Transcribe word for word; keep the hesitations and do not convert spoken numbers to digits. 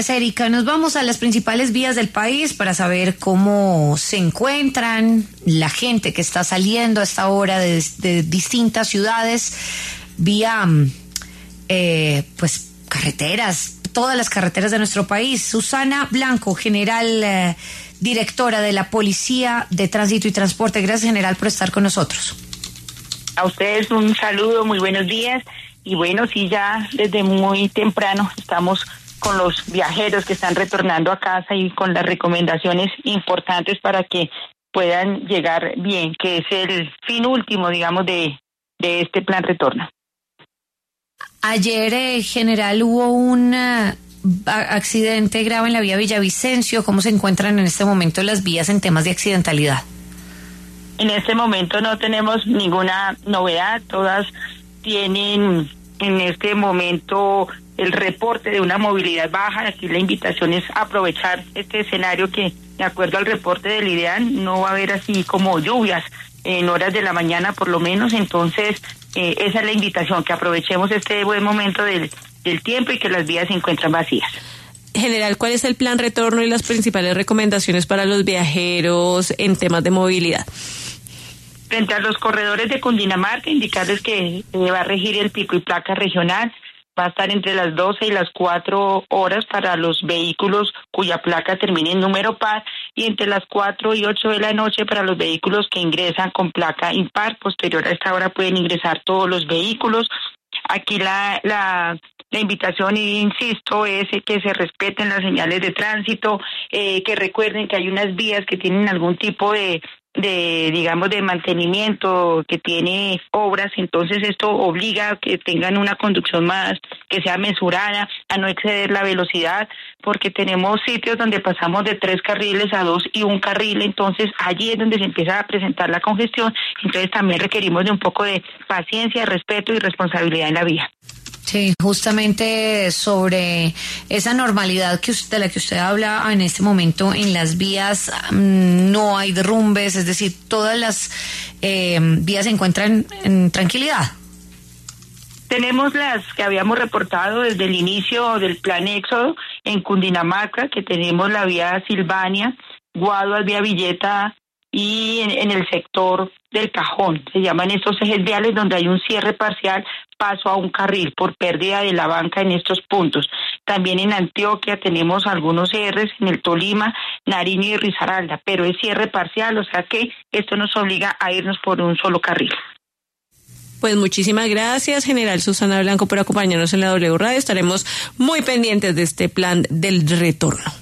Erika, nos vamos a las principales vías del país para saber cómo se encuentran la gente que está saliendo a esta hora de, de distintas ciudades vía eh, pues carreteras, todas las carreteras de nuestro país. Susana Blanco, general eh, directora de la Policía de Tránsito y Transporte. Gracias, general, por estar con nosotros. A ustedes un saludo, muy buenos días. Y bueno, sí, ya desde muy temprano estamos con los viajeros que están retornando a casa y con las recomendaciones importantes para que puedan llegar bien, que es el fin último, digamos, de, de este plan retorno. Ayer, eh, general, hubo un uh, accidente grave en la vía Villavicencio. ¿Cómo se encuentran en este momento las vías en temas de accidentalidad? En este momento no tenemos ninguna novedad, todas tienen en este momento el reporte de una movilidad baja. Aquí la invitación es aprovechar este escenario que, de acuerdo al reporte del IDEAN, no va a haber así como lluvias en horas de la mañana por lo menos. Entonces eh, esa es la invitación, que aprovechemos este buen momento del, del tiempo y que las vías se encuentran vacías. General, ¿cuál es el plan retorno y las principales recomendaciones para los viajeros en temas de movilidad? Frente a los corredores de Cundinamarca, indicarles que eh, va a regir el pico y placa regional. Va a estar entre las doce y las cuatro horas para los vehículos cuya placa termine en número par, y entre las cuatro y ocho de la noche para los vehículos que ingresan con placa impar. Posterior a esta hora pueden ingresar todos los vehículos. Aquí la, la, la invitación, y insisto, es que se respeten las señales de tránsito, eh, que recuerden que hay unas vías que tienen algún tipo de de digamos de mantenimiento, que tiene obras. Entonces esto obliga a que tengan una conducción más, que sea mesurada, a no exceder la velocidad, porque tenemos sitios donde pasamos de tres carriles a dos y un carril. Entonces allí es donde se empieza a presentar la congestión. Entonces también requerimos de un poco de paciencia, respeto y responsabilidad en la vía. Sí, justamente sobre esa normalidad que usted, de la que usted habla en este momento en las vías, no hay derrumbes, es decir, todas las eh, vías se encuentran en tranquilidad. Tenemos las que habíamos reportado desde el inicio del plan Éxodo en Cundinamarca, que tenemos la vía Silvania, Guaduas, vía Villeta, y en, en el sector del Cajón, se llaman estos ejes viales donde hay un cierre parcial, paso a un carril por pérdida de la banca en estos puntos. También en Antioquia tenemos algunos cierres, en el Tolima, Nariño y Risaralda, pero es cierre parcial, o sea que esto nos obliga a irnos por un solo carril. Pues muchísimas gracias, general Susana Blanco, por acompañarnos en la W Radio. Estaremos muy pendientes de este plan del retorno.